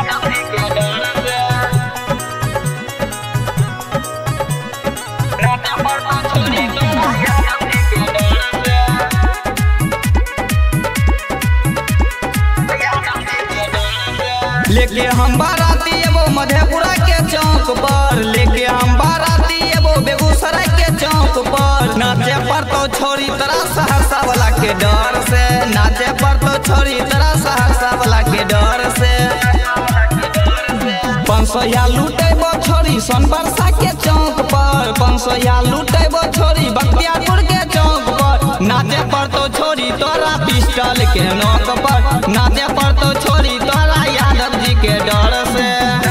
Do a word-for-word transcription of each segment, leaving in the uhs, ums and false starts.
लेके हम बाराती एबो मधेपुरा के चौक पर, लेके हम बाराती एबो बेगूसराय के चौक पर। नाचे पर तो छोरी तरा सहरसा वाला के डर से, नाचे पर तो छोरी तरा सहरसा वाला के डर से। पाँच सौ या लूटेबो छोरी सोनबरसा के चौक पर, पाँच सौ या लूटेबो छोरी बख्तियारपुर के चौक पर। नाचे पर तो छोरी तोरा पिस्टल के नोक पर, नाचे पर तो छोरी तोरा यादव जी के डर से।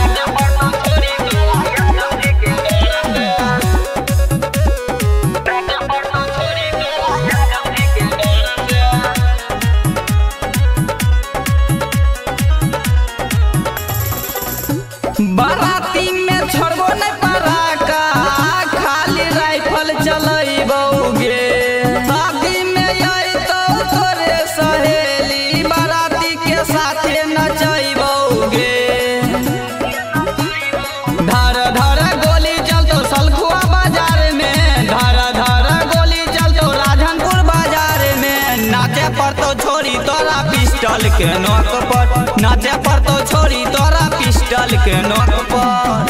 बाराती में छोड़बो नहीं पराका, खाली राइफल चलैबोगे। शादी में आई तो तोरे सहेली बाराती के साथे नचैबोगे। धर धर गोली चलतो सलखुआ बाजार में, धर धर गोली चलतो राजनपुर बाजार में। नाचे पर तो छोरी तोरा पिस्टल के नोक पर, नाचे पर तो छोरी तोरा पिस्टल के नोक पर।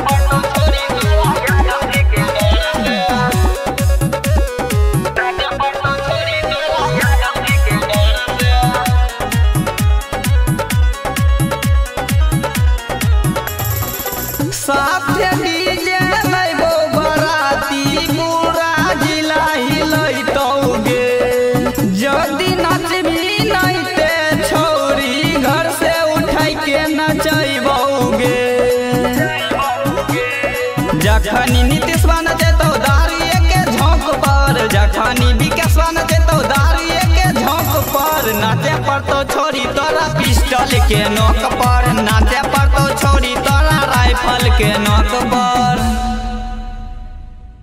साथे डीजे लैबो बराती पूरा जिला हिलैतौगे। जदी नचबी नहीं ते छोरी घर से उठाई के नचैबोगे। जखनी नीतीशवा नचेतौ दारिये के झोंक पर, जखनी विकासवा नचेतौ दारिये के झोंक पर। नाचे पर तो छोरी तोरा पिस्टल के नोक पर, नाचे